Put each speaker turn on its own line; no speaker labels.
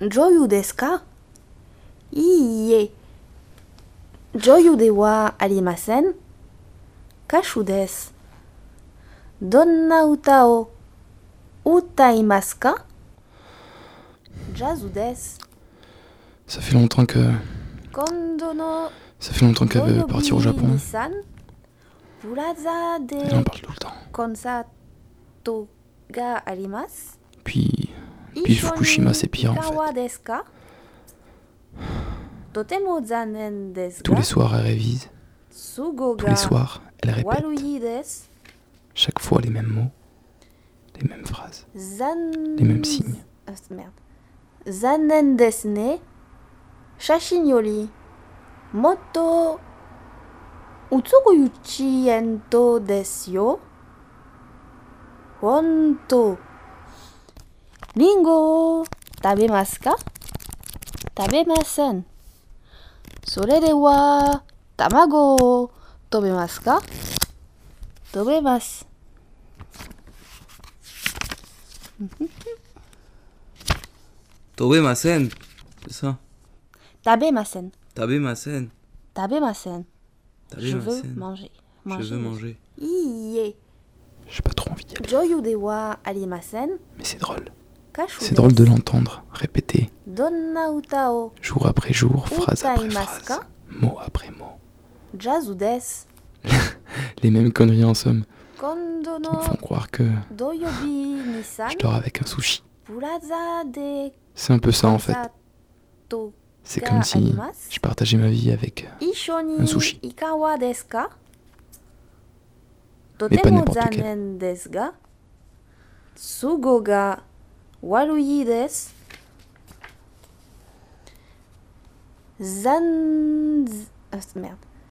Joyu desu ka? Iie. Joyu de wa arimasen? Kashu desu. Donna uta o utaimasu ka? Jazzu desu.
Ça fait longtemps que...
Kondo no
Ça fait longtemps qu'elle veut partir au Japon.
Doyobi-ni-san, Plaza de
Elle en parle tout le temps.
Konsato ga arimasu.
Puis Fukushima, c'est pire en fait.
Ikawa desu ka? Totemo zanen desu
Tous
ga
les soirs, elle révise.
Sugo
Tous
ga
les soirs, elle répète.
warui desu.
Chaque fois les mêmes mots, les mêmes phrases, les mêmes signes.
Merde. Zanen desu ne. Shashin yori motto utsugu ento desu yo. Honto. Ringo o tabemasu ka? Tabemasen. Sore de wa tamago o tobemasu ka? Tobemasu.
Tobemasen, c'est ça.
Tabemasen.
Tabemasen.
Tabemasen. Je veux
Tabemasen.
manger.
Je veux manger.
Iie.
J'ai pas trop envie d'y aller.
Joyu de wa arimasen?
Mais c'est drôle.
Kashu
C'est drôle de
desu.
l'entendre répéter,
Donna uta o
jour après jour, phrase après
utaimasu
phrase,
ka?
mot après mot.
Jazzu desu.
Les mêmes conneries en somme,
Kondo
qui me
no
font croire que
Doyobi-ni-san,
je dors avec un sushi.
Plaza de
C'est un peu ça en fait.
Konsato
C'est
ga
comme si
arimasu.
je partageais ma vie avec...
Isho ni
un sushi.
ikawa desu ka?
pas
Totemo
n'importe lequel.
zanen desu ga Sugo ga warui desu. Merde.